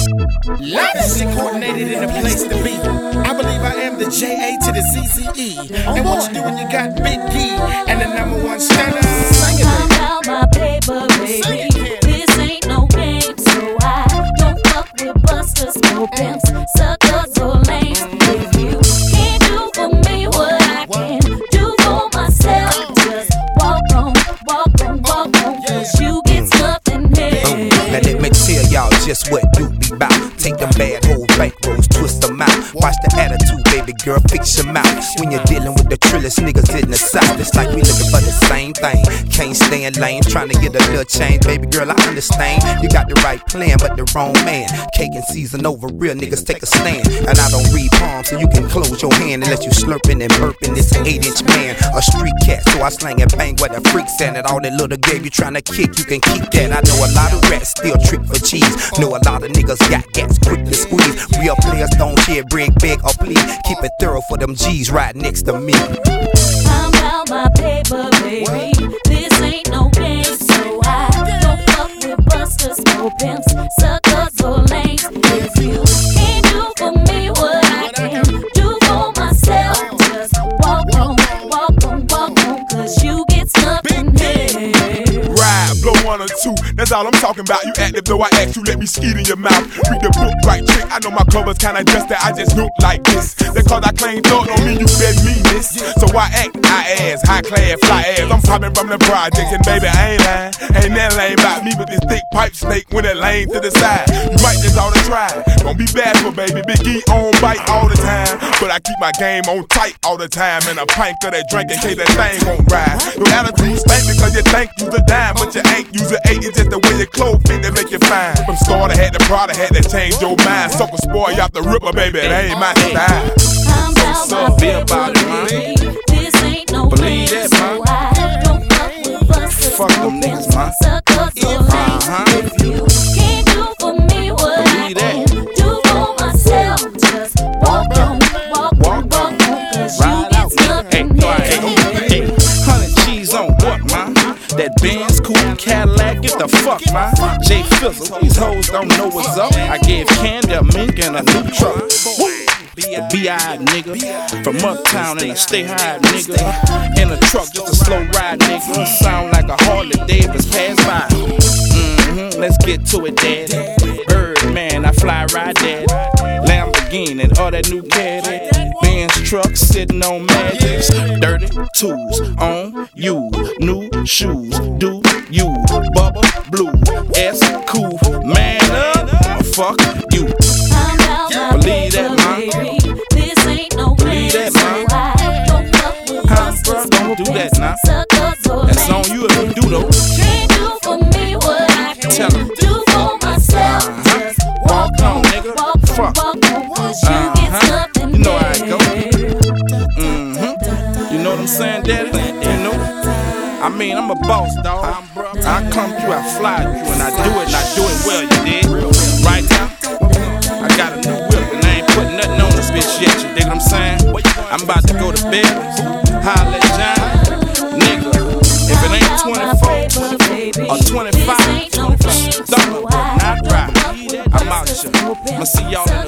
Lavishly coordinated in a place to be. I believe I am the J.A. to the Z.Z.E. And what you do when you got Big D and the #1 stunner? I'm about my paper, baby. This ain't no game, so I don't fuck with busters, no pimps, suckers or lames. If you can't do for me what I can do for myself, just walk on, cause you get nothing here. Now let me tell y'all just what you be bout. Take them bad hoes, back rows, twist them out. Watch the attitude, baby girl, fix your mouth. When you're dealing with the trillest niggas in the south, it's like we looking for the same thing. Can't stand lame, trying to get a little change. Baby girl, I understand. You got the right plan, but the wrong man. Cake and season over, real niggas take a stand. And I don't read palms, so you can close your hand and let you slurping and burping. It's an 8-inch man, a street cat. So I slang and bang where the freaks at. And all that little game you trying to kick, you can keep that. I know a lot of rats still trick for cheese. Know a lot of niggas got gats quick to squeeze. Real players don't share break big or please. Keep it thorough for them G's right next to me. I'm about my paper, baby. This ain't no game, so I don't fuck with busters, no pimps, suckers or lames. If you can't do for me what I can do for myself, just walk on, cause you get nothing here. Ride, blow 1 or 2, that's all I'm talking about. You act as though I asked you, let me skeet in your mouth. Read the book right, chick, I know my cover's kinda just that I just look like this. That cause I claim thought don't mean you fed me this. So I act, I ass, high class, fly ass. I'm popping from the projects and baby I ain't lying. Ain't nothing lame about me but this thick pipe snake when it lane to the side. You might just ought to try, don't be bad for baby. Big E on bite all the time, but I keep my game on tight all the time. And a pint of that drink in case that thing won't ride. Your attitude stink because you think you's a dime, but you ain't. Use an 8, it's just the way your clothes fit that make you fine. From starter had the Prada, had to change your mind. Sucker spoil you out the ripper, baby, that ain't my style. I'm about my paper, baby. This ain't no Believe game, that, so I don't fuck with busters, Fuck no them pimps, niggas, man. suckers or lames. If you can't do for me what I can do for myself, just walk on, cause you get nothing here. 100 G's on what, man? That Benz, coupe, Cadillac, get the fuck, man. J Fizzle, these hoes don't know what's up. I gave Candy a mink and a new truck. A B.I. nigga from uptown and a stay high nigga. In a truck, just a slow ride nigga. Sound like a Harley Davis pass by. Let's get to it, daddy. Birdman, I fly right daddy. Lamborghini and all that new caddy. Benz truck sitting on magics. Dirty tools on you. New shoes, do you. Bubba Blue, S cool. Man up, fuck you. Believe that, man. This ain't no Believe that, man. Don't do that, now. That's on you if you do, though. Can't do for me what I Tell can 'em. do for myself. Just Walk on, nigga. Fuck. cause you get nothing. You know how it go. You know what I'm saying, daddy? You know? I mean, I'm a boss, dog. I come through, I fly through, and I do it well, you dig? Right now, I got a new whip, and I ain't putting nothing on this bitch yet, you dig what I'm saying? I'm about to go to bed, holla at John, nigga. If it ain't 24 or 25, don't not right. I'm out here. I'ma see y'all in